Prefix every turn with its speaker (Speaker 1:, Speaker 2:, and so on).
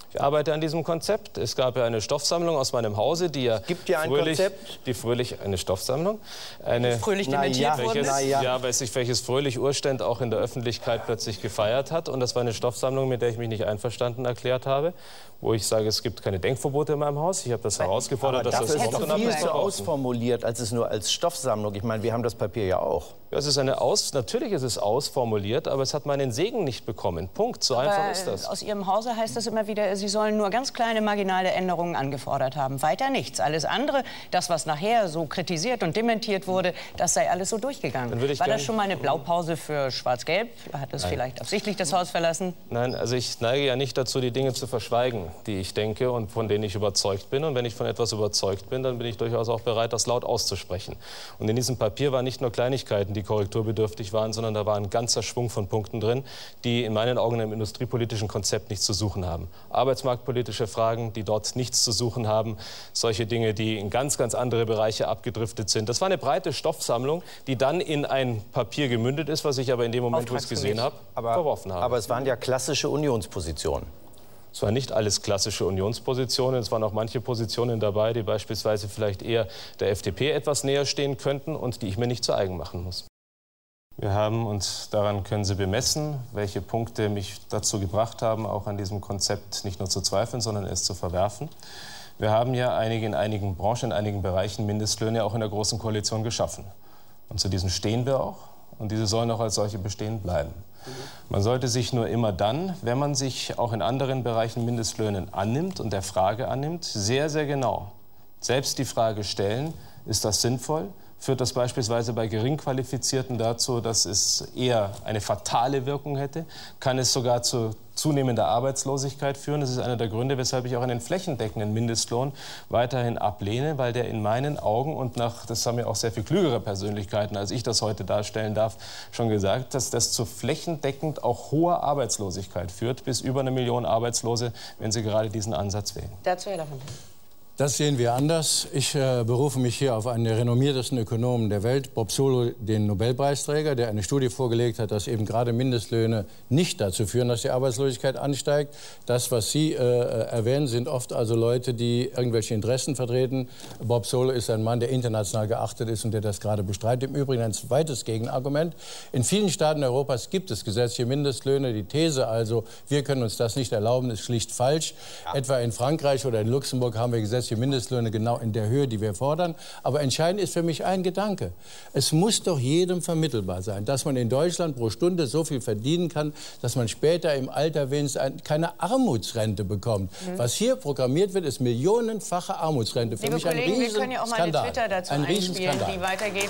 Speaker 1: Ich arbeite an diesem Konzept. Es gab ja eine Stoffsammlung aus meinem Hause, die ja
Speaker 2: gibt ja ein Konzept?
Speaker 1: Die Fröhlich, eine Stoffsammlung.
Speaker 3: Fröhlich dementiert worden ist?
Speaker 1: Ja, welches Fröhlich Urständ auch in der Öffentlichkeit plötzlich gefeiert hat. Und das war eine Stoffsammlung, mit der ich mich nicht einverstanden erklärt habe, wo ich sage, es gibt keine Denkverbote in meinem Haus. Ich habe das herausgefordert, dass das
Speaker 2: kommt. Das ist viel zu ausformuliert, als es nur als Stoffsammlung. Ich meine, wir haben das Papier ja auch.
Speaker 1: Ja, es ist natürlich ist es ausformuliert, aber es hat meinen Segen nicht bekommen. Punkt. So einfach ist das.
Speaker 3: Aus Ihrem Hause heißt das immer wieder, Sie sollen nur ganz kleine marginale Änderungen angefordert haben. Weiter nichts. Alles andere, das, was nachher so kritisiert und dementiert wurde, das sei alles so durchgegangen. War das schon mal eine Blaupause für Schwarz-Gelb? Hat es vielleicht absichtlich das Haus verlassen?
Speaker 1: Nein, also ich neige ja nicht dazu, die Dinge zu verschweigen, die ich denke und von denen ich überzeugt bin. Und wenn ich von etwas überzeugt bin, dann bin ich durchaus auch bereit, das laut auszusprechen. Und in diesem Papier waren nicht nur Kleinigkeiten, die korrekturbedürftig waren, sondern da war ein ganzer Schwung von Punkten drin, die in meinen Augen im industriepolitischen Konzept nichts zu suchen haben. Arbeitsmarktpolitische Fragen, die dort nichts zu suchen haben. Solche Dinge, die in ganz, ganz andere Bereiche abgedriftet sind. Das war eine breite Stoffsammlung, die dann in ein Papier gemündet ist, was ich aber in dem Moment, wo ich es gesehen habe, verworfen habe.
Speaker 2: Aber es waren ja klassische Unionspositionen.
Speaker 1: Es waren nicht alles klassische Unionspositionen. Es waren auch manche Positionen dabei, die beispielsweise vielleicht eher der FDP etwas näher stehen könnten und die ich mir nicht zu eigen machen muss. Wir haben, und daran können Sie bemessen, welche Punkte mich dazu gebracht haben, auch an diesem Konzept nicht nur zu zweifeln, sondern es zu verwerfen. Wir haben ja in einigen Branchen, in einigen Bereichen Mindestlöhne auch in der Großen Koalition geschaffen. Und zu diesen stehen wir auch. Und diese sollen auch als solche bestehen bleiben. Man sollte sich nur immer dann, wenn man sich auch in anderen Bereichen Mindestlöhnen annimmt und der Frage annimmt, sehr, sehr genau selbst die Frage stellen, ist das sinnvoll? Führt das beispielsweise bei Geringqualifizierten dazu, dass es eher eine fatale Wirkung hätte? Kann es sogar zu zunehmender Arbeitslosigkeit führen? Das ist einer der Gründe, weshalb ich auch einen flächendeckenden Mindestlohn weiterhin ablehne, weil der in meinen Augen und das haben ja auch sehr viel klügere Persönlichkeiten, als ich das heute darstellen darf, schon gesagt, dass das zu flächendeckend auch hoher Arbeitslosigkeit führt, bis über 1 Million Arbeitslose, wenn Sie gerade diesen Ansatz wählen.
Speaker 3: Dazu Herr Lafontaine.
Speaker 4: Das sehen wir anders. Ich berufe mich hier auf einen der renommiertesten Ökonomen der Welt, Bob Solow, den Nobelpreisträger, der eine Studie vorgelegt hat, dass eben gerade Mindestlöhne nicht dazu führen, dass die Arbeitslosigkeit ansteigt. Das, was Sie erwähnen, sind oft also Leute, die irgendwelche Interessen vertreten. Bob Solow ist ein Mann, der international geachtet ist und der das gerade bestreitet. Im Übrigen ein zweites Gegenargument. In vielen Staaten Europas gibt es gesetzliche Mindestlöhne. Die These also, wir können uns das nicht erlauben, ist schlicht falsch. Ja. Etwa in Frankreich oder in Luxemburg haben wir gesetzliche Mindestlöhne genau in der Höhe, die wir fordern. Aber entscheidend ist für mich ein Gedanke. Es muss doch jedem vermittelbar sein, dass man in Deutschland pro Stunde so viel verdienen kann, dass man später im Alter wenigstens keine Armutsrente bekommt. Was hier programmiert wird, ist millionenfache Armutsrente. Für
Speaker 3: Liebe
Speaker 4: mich ein
Speaker 3: Kollegen, wir können ja auch mal eine Twitter dazu einspielen,
Speaker 4: Riesenskandal.
Speaker 3: die weitergeht.